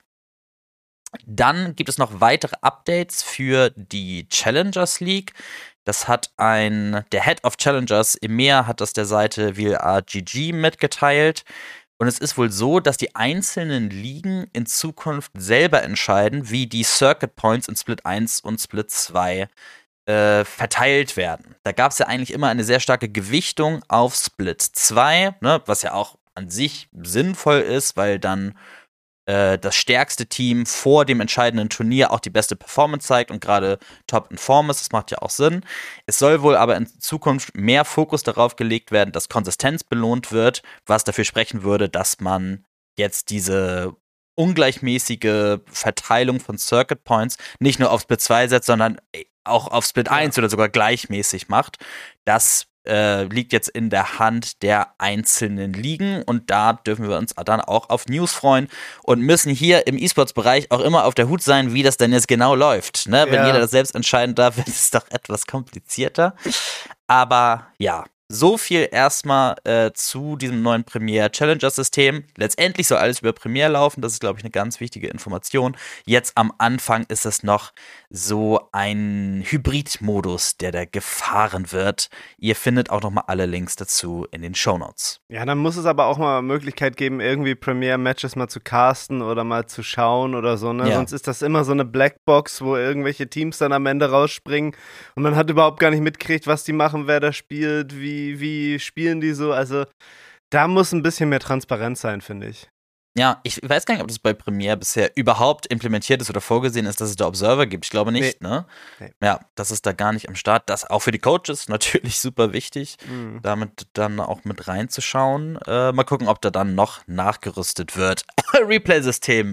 Dann gibt es noch weitere Updates für die Challengers League. Das hat ein, der Head of Challengers, Emir, hat das der Seite V L R G G mitgeteilt. Und es ist wohl so, dass die einzelnen Ligen in Zukunft selber entscheiden, wie die Circuit Points in Split eins und Split zwei äh, verteilt werden. Da gab es ja eigentlich immer eine sehr starke Gewichtung auf Split zwei, ne, was ja auch an sich sinnvoll ist, weil dann äh, das stärkste Team vor dem entscheidenden Turnier auch die beste Performance zeigt und gerade top in Form ist. Das macht ja auch Sinn. Es soll wohl aber in Zukunft mehr Fokus darauf gelegt werden, dass Konsistenz belohnt wird, was dafür sprechen würde, dass man jetzt diese ungleichmäßige Verteilung von Circuit Points nicht nur auf Split zwei setzt, sondern auch auf Split Ja. eins oder sogar gleichmäßig macht. Das äh, liegt jetzt in der Hand der einzelnen Ligen und da dürfen wir uns dann auch auf News freuen und müssen hier im E-Sports-Bereich auch immer auf der Hut sein, wie das denn jetzt genau läuft. Ne? Wenn Ja. jeder das selbst entscheiden darf, wird es doch etwas komplizierter. Aber ja, so viel erstmal äh, zu diesem neuen Premiere-Challenger-System. Letztendlich soll alles über Premiere laufen. Das ist, glaube ich, eine ganz wichtige Information. Jetzt am Anfang ist es noch so ein Hybrid-Modus, der da gefahren wird. Ihr findet auch nochmal alle Links dazu in den Shownotes. Ja, dann muss es aber auch mal Möglichkeit geben, irgendwie Premiere-Matches mal zu casten oder mal zu schauen oder so, ne? Ja. Sonst ist das immer so eine Blackbox, wo irgendwelche Teams dann am Ende rausspringen und man hat überhaupt gar nicht mitgekriegt, was die machen, wer da spielt, wie, wie spielen die so. Also da muss ein bisschen mehr Transparenz sein, finde ich. Ja, ich weiß gar nicht, ob das bei Premiere bisher überhaupt implementiert ist oder vorgesehen ist, dass es da Observer gibt. Ich glaube nicht, Nee. ne? Nee. Ja, das ist da gar nicht am Start. Das auch für die Coaches natürlich super wichtig, Mhm. damit dann auch mit reinzuschauen. Äh, mal gucken, ob da dann noch nachgerüstet wird. Replay-System.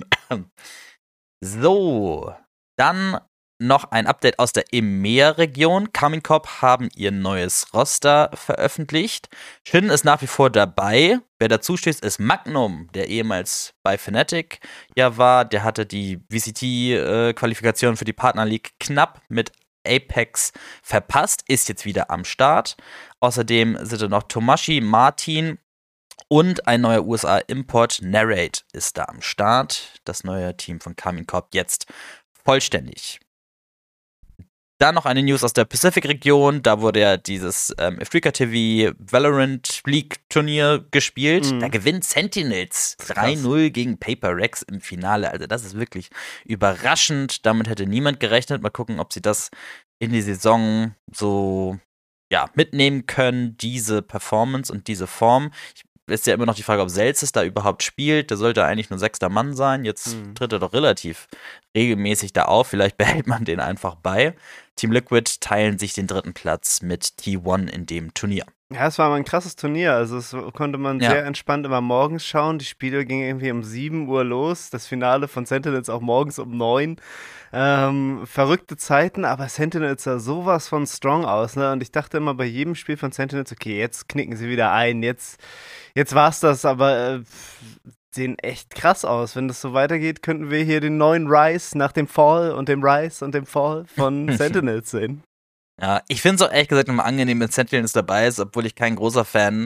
So, dann noch ein Update aus der E M E A-Region. Karmine Corp haben ihr neues Roster veröffentlicht. Shin ist nach wie vor dabei. Wer dazu steht, ist Magnum, der ehemals bei Fnatic ja war. Der hatte die V C T-Qualifikation für die Partner League knapp mit Apex verpasst, ist jetzt wieder am Start. Außerdem sind da noch Tomashi, Martin und ein neuer U S A-Import, Narrate, ist da am Start. Das neue Team von Karmine Corp jetzt vollständig. Dann noch eine News aus der Pacific-Region. Da wurde ja dieses ähm, Africa T V Valorant League-Turnier gespielt. Mhm. Da gewinnt Sentinels drei null gegen Paper Rex im Finale. Also das ist wirklich überraschend. Damit hätte niemand gerechnet. Mal gucken, ob sie das in die Saison so ja, mitnehmen können, diese Performance und diese Form. Ich ist ja immer noch die Frage, ob Selzis da überhaupt spielt. Der sollte eigentlich nur sechster Mann sein. Jetzt Mhm. tritt er doch relativ regelmäßig da auf. Vielleicht behält man den einfach bei. Team Liquid teilen sich den dritten Platz mit T eins in dem Turnier. Ja, es war mal ein krasses Turnier. Also es konnte man Ja. sehr entspannt immer morgens schauen. Die Spiele gingen irgendwie um sieben Uhr los. Das Finale von Sentinels auch morgens um neun. Ähm, verrückte Zeiten, aber Sentinels sah sowas von strong aus, ne? Und ich dachte immer bei jedem Spiel von Sentinels, okay, jetzt knicken sie wieder ein, jetzt, jetzt war's das, aber äh, sehen echt krass aus. Wenn das so weitergeht, könnten wir hier den neuen Rise nach dem Fall und dem Rise und dem Fall von Sentinels sehen. Ja, ich finde es auch ehrlich gesagt nochmal angenehm, wenn Sentinels dabei ist, obwohl ich kein großer Fan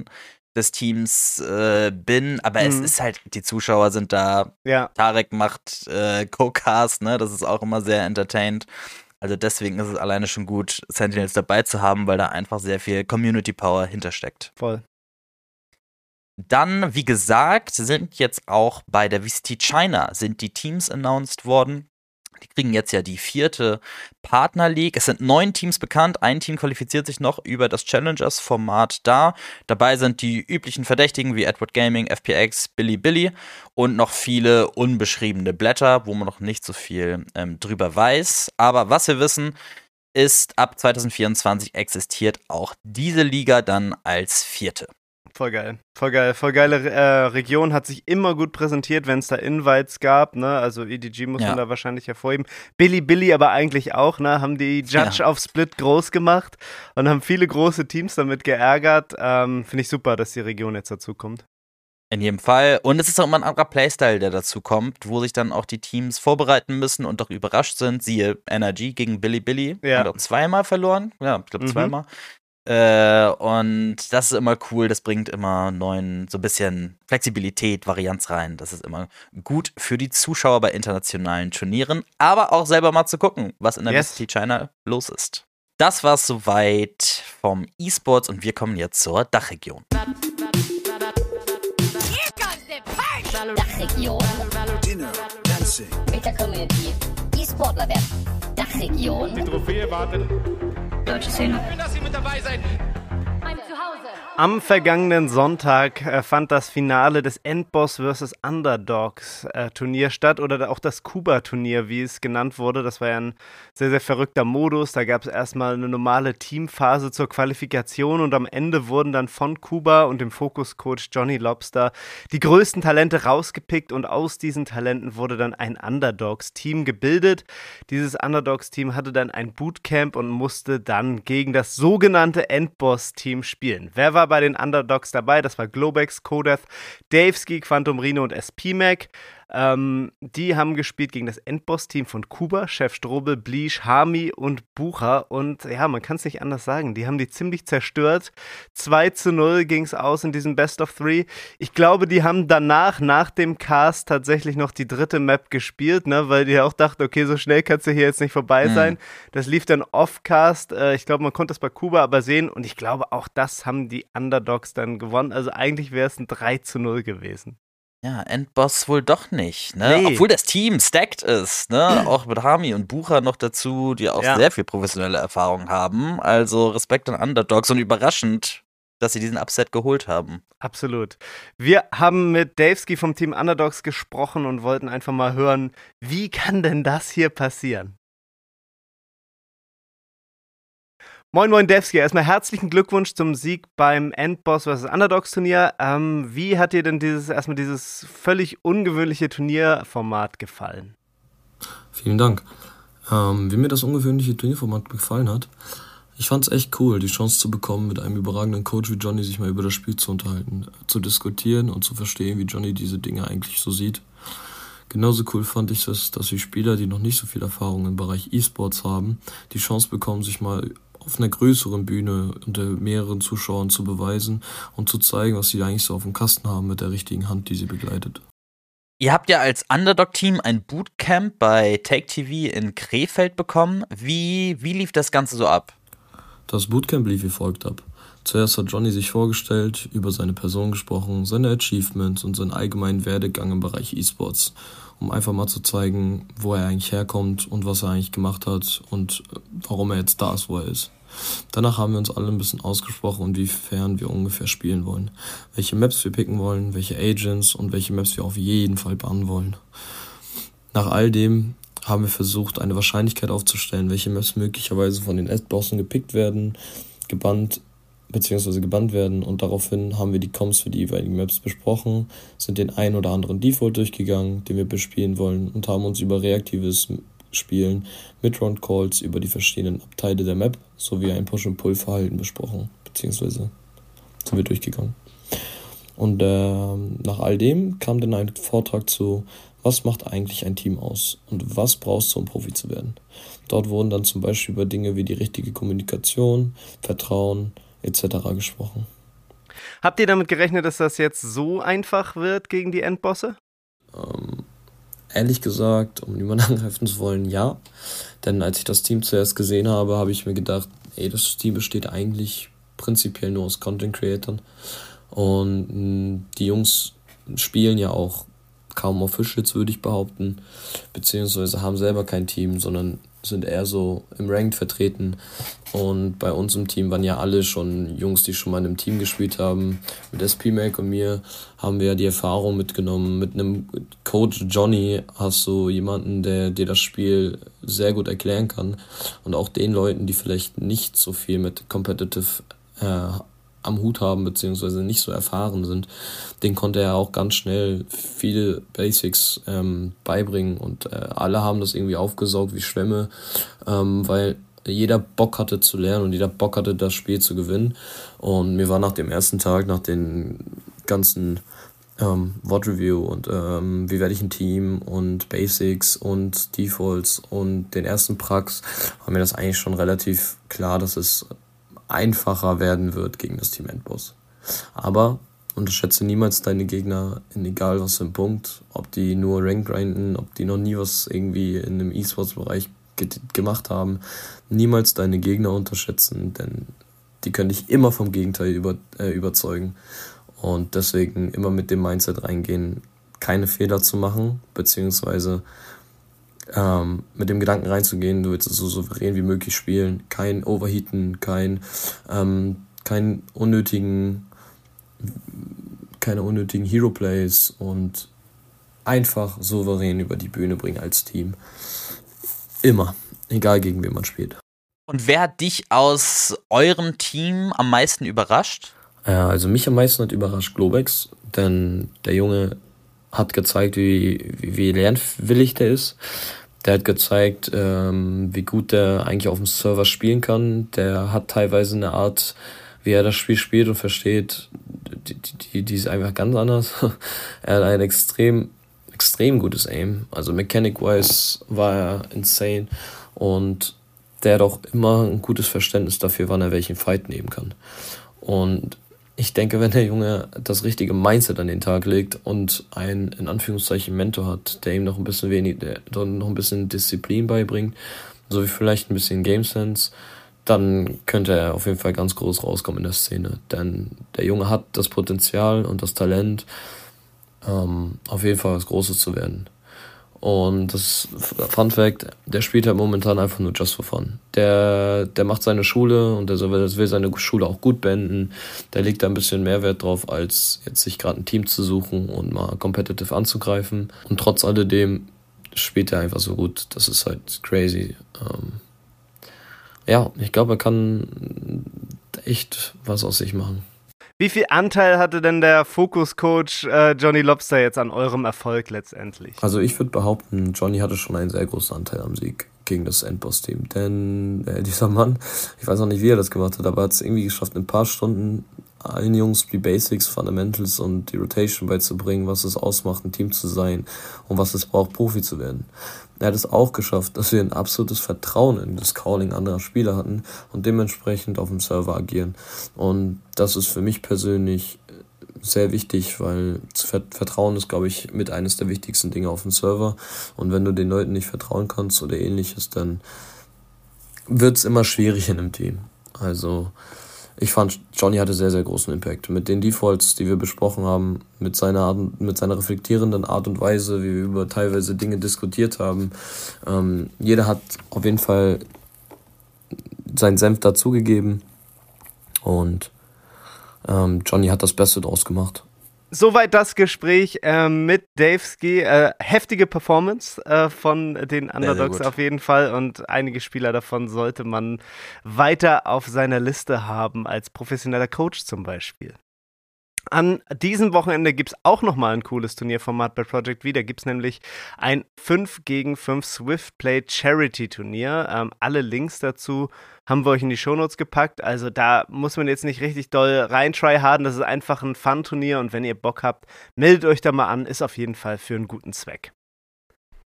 des Teams äh, bin, aber Mhm. es ist halt, die Zuschauer sind da, Ja, Tarek macht äh, Co-Cast, ne, das ist auch immer sehr entertained. Also deswegen ist es alleine schon gut, Sentinels dabei zu haben, weil da einfach sehr viel Community Power hintersteckt. voll. Dann, wie gesagt, sind jetzt auch bei der V C T China sind die Teams announced worden. Die kriegen jetzt ja die vierte Partner League. Es sind neun Teams bekannt. Ein Team qualifiziert sich noch über das Challengers-Format da. Dabei sind die üblichen Verdächtigen wie Edward Gaming, F P X, Bilibili und noch viele unbeschriebene Blätter, wo man noch nicht so viel ähm, drüber weiß. Aber was wir wissen, ist, ab zwanzig vierundzwanzig existiert auch diese Liga dann als vierte. Voll geil. Voll geil. Voll geile äh, Region, hat sich immer gut präsentiert, wenn es da Invites gab, ne? Also E D G muss Ja. man da wahrscheinlich hervorheben. Bilibili aber eigentlich auch, ne? Haben die Judge Ja. auf Split groß gemacht und haben viele große Teams damit geärgert. Ähm, Finde ich super, dass die Region jetzt dazu kommt. In jedem Fall. Und es ist auch immer ein anderer Playstyle, der dazu kommt, wo sich dann auch die Teams vorbereiten müssen und doch überrascht sind. Siehe N R G gegen Bilibili. Ja. Hat auch zweimal verloren. Ja, ich glaube Mhm. zweimal. Äh, und das ist immer cool. Das bringt immer neuen, so ein bisschen Flexibilität, Varianz rein. Das ist immer gut für die Zuschauer bei internationalen Turnieren. Aber auch selber mal zu gucken, was in der Yes. V C T China los ist. Das war's soweit vom E-Sports und wir kommen jetzt zur Dachregion. Dachregion Dinner, dancing. mit der Community. E-Sportler werden. Dachregion. Die Trophäe wartet. Deutsche Szene. Schön, dass Sie mit dabei seid. Mein Zuhause. Am vergangenen Sonntag äh, fand das Finale des Endboss versus. Underdogs äh, Turnier statt oder auch das Kuba-Turnier, wie es genannt wurde. Das war ja ein sehr, sehr verrückter Modus. Da gab es erstmal eine normale Teamphase zur Qualifikation und am Ende wurden dann von Kuba und dem Fokus-Coach Johnny Lobster die größten Talente rausgepickt und aus diesen Talenten wurde dann ein Underdogs-Team gebildet. Dieses Underdogs-Team hatte dann ein Bootcamp und musste dann gegen das sogenannte Endboss-Team spielen. Wer war bei den Underdogs dabei? Das war Globex, Kodeth, Daveski, Quantum Rhino und S P Mac. Ähm, die haben gespielt gegen das Endboss-Team von Kuba, Chef Strobel, Bleach, Hami und Bucher. Und ja, man kann es nicht anders sagen. Die haben die ziemlich zerstört. zwei zu null ging es aus in diesem Best of Three. Ich glaube, die haben danach, nach dem Cast, tatsächlich noch die dritte Map gespielt, ne? Weil die auch dachten, okay, so schnell kannst du hier jetzt nicht vorbei Mhm. sein. Das lief dann off-Cast. Äh, ich glaube, man konnte es bei Kuba aber sehen. Und ich glaube, auch das haben die Underdogs dann gewonnen. Also eigentlich wäre es ein drei zu null gewesen. Ja, Endboss wohl doch nicht, ne? Nee. Obwohl das Team stacked ist, ne? Auch mit Hami und Bucher noch dazu, die auch Ja. sehr viel professionelle Erfahrung haben. Also Respekt an Underdogs und überraschend, dass sie diesen Upset geholt haben. Absolut. Wir haben mit Daveski vom Team Underdogs gesprochen und wollten einfach mal hören, wie kann denn das hier passieren? Moin Moin Daveski, erstmal herzlichen Glückwunsch zum Sieg beim Endboss versus. Underdogs Turnier. Ähm, wie hat dir denn dieses erstmal dieses völlig ungewöhnliche Turnierformat gefallen? Vielen Dank. Ähm, wie mir das ungewöhnliche Turnierformat gefallen hat, ich fand es echt cool, die Chance zu bekommen, mit einem überragenden Coach wie Johnny sich mal über das Spiel zu unterhalten, zu diskutieren und zu verstehen, wie Johnny diese Dinge eigentlich so sieht. Genauso cool fand ich es, dass die Spieler, die noch nicht so viel Erfahrung im Bereich E-Sports haben, die Chance bekommen, sich mal auf einer größeren Bühne unter mehreren Zuschauern zu beweisen und zu zeigen, was sie eigentlich so auf dem Kasten haben mit der richtigen Hand, die sie begleitet. Ihr habt ja als Underdog-Team ein Bootcamp bei Take T V in Krefeld bekommen. Wie, wie lief das Ganze so ab? Das Bootcamp lief wie folgt ab. Zuerst hat Johnny sich vorgestellt, über seine Person gesprochen, seine Achievements und seinen allgemeinen Werdegang im Bereich E-Sports, um einfach mal zu zeigen, wo er eigentlich herkommt und was er eigentlich gemacht hat und warum er jetzt da ist, wo er ist. Danach haben wir uns alle ein bisschen ausgesprochen, inwiefern wir ungefähr spielen wollen, welche Maps wir picken wollen, welche Agents und welche Maps wir auf jeden Fall bannen wollen. Nach all dem haben wir versucht, eine Wahrscheinlichkeit aufzustellen, welche Maps möglicherweise von den Endbossen gepickt werden, gebannt bzw. gebannt werden und daraufhin haben wir die Comps für die jeweiligen Maps besprochen, sind den ein oder anderen Default durchgegangen, den wir bespielen wollen und haben uns über reaktives Spielen, Mid-Round-Calls über die verschiedenen Abteile der Map sowie ein Push-and-Pull-Verhalten besprochen, beziehungsweise sind wir durchgegangen. Und äh, nach all dem kam dann ein Vortrag zu, was macht eigentlich ein Team aus und was brauchst du, um Profi zu werden. Dort wurden dann zum Beispiel über Dinge wie die richtige Kommunikation, Vertrauen et cetera gesprochen. Habt ihr damit gerechnet, dass das jetzt so einfach wird gegen die Endbosse? Ähm, ehrlich gesagt, um niemanden angreifen zu wollen, ja. Denn als ich das Team zuerst gesehen habe, habe ich mir gedacht, ey, das Team besteht eigentlich prinzipiell nur aus Content-Creatern. Und mh, die Jungs spielen ja auch kaum Officials, würde ich behaupten, beziehungsweise haben selber kein Team, sondern sind eher so im Ranked vertreten. Und bei uns im Team waren ja alle schon Jungs, die schon mal in einem Team gespielt haben. Mit S P Mac und mir haben wir ja die Erfahrung mitgenommen. Mit einem Coach Johnny hast du jemanden, der dir das Spiel sehr gut erklären kann. Und auch den Leuten, die vielleicht nicht so viel mit Competitive äh, am Hut haben, beziehungsweise nicht so erfahren sind, den konnte er auch ganz schnell viele Basics ähm, beibringen und äh, alle haben das irgendwie aufgesaugt wie Schwämme, ähm, weil jeder Bock hatte zu lernen und jeder Bock hatte, das Spiel zu gewinnen. Und mir war nach dem ersten Tag, nach den ganzen ähm, V O D-Review und ähm, wie werde ich ein Team und Basics und Defaults und den ersten Prax, war mir das eigentlich schon relativ klar, dass es einfacher werden wird gegen das Team Endboss. Aber unterschätze niemals deine Gegner in egal was für einem Punkt, ob die nur Rank grinden, ob die noch nie was irgendwie in einem E-Sports-Bereich ge- gemacht haben. Niemals deine Gegner unterschätzen, denn die können dich immer vom Gegenteil über, äh, überzeugen. Und deswegen immer mit dem Mindset reingehen, keine Fehler zu machen, beziehungsweise Ähm, mit dem Gedanken reinzugehen, du willst es so souverän wie möglich spielen, kein Overheaten, kein, ähm, kein unnötigen, keine unnötigen Hero-Plays und einfach souverän über die Bühne bringen als Team. Immer, egal gegen wen man spielt. Und wer hat dich aus eurem Team am meisten überrascht? Ja, also mich am meisten hat überrascht Globex, denn der Junge hat gezeigt, wie, wie, wie lernwillig der ist. Der hat gezeigt, ähm, wie gut der eigentlich auf dem Server spielen kann. Der hat teilweise eine Art, wie er das Spiel spielt und versteht, die, die, die ist einfach ganz anders. Er hat ein extrem, extrem gutes Aim. Also Mechanic-wise war er insane. Und der hat auch immer ein gutes Verständnis dafür, wann er welchen Fight nehmen kann. Und ich denke, wenn der Junge das richtige Mindset an den Tag legt und einen, in Anführungszeichen, Mentor hat, der ihm noch ein bisschen wenig, der noch ein bisschen Disziplin beibringt, sowie vielleicht ein bisschen Game Sense, dann könnte er auf jeden Fall ganz groß rauskommen in der Szene. Denn der Junge hat das Potenzial und das Talent, ähm, auf jeden Fall was Großes zu werden. Und das Fun Fact, der spielt halt momentan einfach nur just for fun. Der, der macht seine Schule und der will seine Schule auch gut beenden. Der legt da ein bisschen mehr Wert drauf, als jetzt sich gerade ein Team zu suchen und mal competitive anzugreifen. Und trotz alledem spielt er einfach so gut. Das ist halt crazy. Ähm ja, ich glaube, er kann echt was aus sich machen. Wie viel Anteil hatte denn der Fokus-Coach äh, Johnny Lobster jetzt an eurem Erfolg letztendlich? Also ich würde behaupten, Johnny hatte schon einen sehr großen Anteil am Sieg gegen das Endboss-Team. Denn äh, dieser Mann, ich weiß noch nicht, wie er das gemacht hat, aber er hat es irgendwie geschafft, in ein paar Stunden allen Jungs die Basics, Fundamentals und die Rotation beizubringen, was es ausmacht, ein Team zu sein und was es braucht, Profi zu werden. Er hat es auch geschafft, dass wir ein absolutes Vertrauen in das Calling anderer Spieler hatten und dementsprechend auf dem Server agieren. Und das ist für mich persönlich sehr wichtig, weil Vertrauen ist, glaube ich, mit eines der wichtigsten Dinge auf dem Server. Und wenn du den Leuten nicht vertrauen kannst oder ähnliches, dann wird es immer schwierig in einem Team. Also ich fand, Johnny hatte sehr, sehr großen Impact. Mit den Defaults, die wir besprochen haben, mit seiner Art, mit seiner reflektierenden Art und Weise, wie wir über teilweise Dinge diskutiert haben. Ähm, jeder hat auf jeden Fall seinen Senf dazugegeben und ähm, Johnny hat das Beste draus gemacht. Soweit das Gespräch äh, mit Davesky. Äh, heftige Performance äh, von den Underdogs sehr, sehr auf jeden Fall und einige Spieler davon sollte man weiter auf seiner Liste haben, als professioneller Coach zum Beispiel. An diesem Wochenende gibt es auch nochmal ein cooles Turnierformat bei Project V. Da gibt es nämlich ein fünf gegen fünf Swiftplay Charity Turnier. Ähm, alle Links dazu haben wir euch in die Shownotes gepackt. Also da muss man jetzt nicht richtig doll rein tryharden. Das ist einfach ein Fun-Turnier und wenn ihr Bock habt, meldet euch da mal an. Ist auf jeden Fall für einen guten Zweck.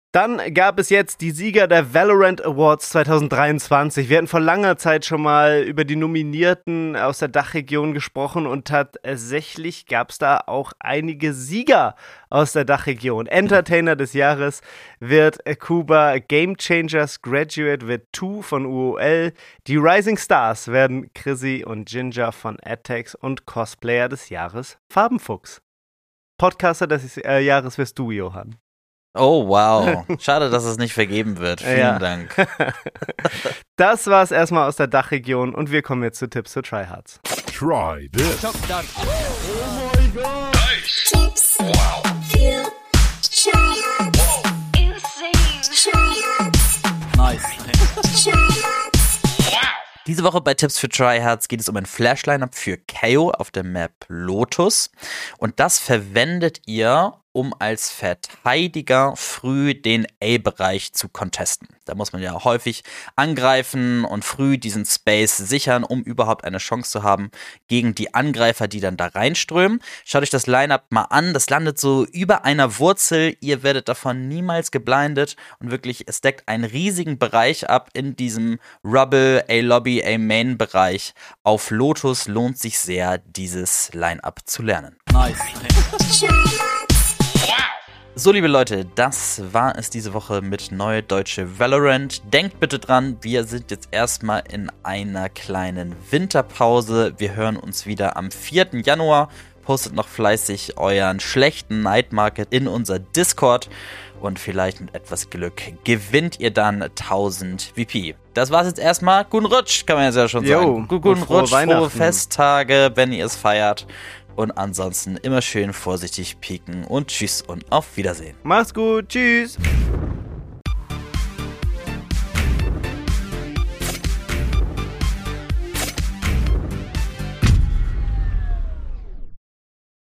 Dann gab es jetzt die Sieger der Valorant Awards zwanzig dreiundzwanzig. Wir hatten vor langer Zeit schon mal über die Nominierten aus der Dachregion gesprochen und tatsächlich gab es da auch einige Sieger aus der Dachregion. Entertainer des Jahres wird Kuba, Game Changers Graduate wird two von U O L, die Rising Stars werden Chrissy und Ginger von AdTex und Cosplayer des Jahres Farbenfuchs. Podcaster des äh, Jahres wirst du, Johann. Oh, wow. Schade, dass es nicht vergeben wird. Vielen ja. Dank. Das war's erstmal aus der Dachregion und wir kommen jetzt zu Tipps für Tryhards. Try this. Oh my god. Nice. Tipps wow. für Tryhards. Wow. Insane. Tryhards. Nice. Tryhards. Wow. Diese Woche bei Tipps für Tryhards geht es um ein Flash-Line-Up für K O auf der Map Lotus. Und das verwendet ihr, um als Verteidiger früh den A-Bereich zu contesten. Da muss man ja häufig angreifen und früh diesen Space sichern, um überhaupt eine Chance zu haben gegen die Angreifer, die dann da reinströmen. Schaut euch das Line-Up mal an. Das landet so über einer Wurzel. Ihr werdet davon niemals geblindet und wirklich, es deckt einen riesigen Bereich ab in diesem Rubble, A-Lobby, A-Main-Bereich. Auf Lotus lohnt sich sehr, dieses Line-Up zu lernen. Nice. So, liebe Leute, das war es diese Woche mit Neue Deutsche Valorant. Denkt bitte dran, wir sind jetzt erstmal in einer kleinen Winterpause. Wir hören uns wieder am vierten Januar. Postet noch fleißig euren schlechten Night Market in unser Discord. Und vielleicht mit etwas Glück gewinnt ihr dann tausend V P. Das war's jetzt erstmal. Guten Rutsch, kann man jetzt ja schon Jo, sagen. Guten frohe Rutsch, frohe Festtage, wenn ihr es feiert. Und ansonsten immer schön vorsichtig pieken und tschüss und auf Wiedersehen. Mach's gut, tschüss.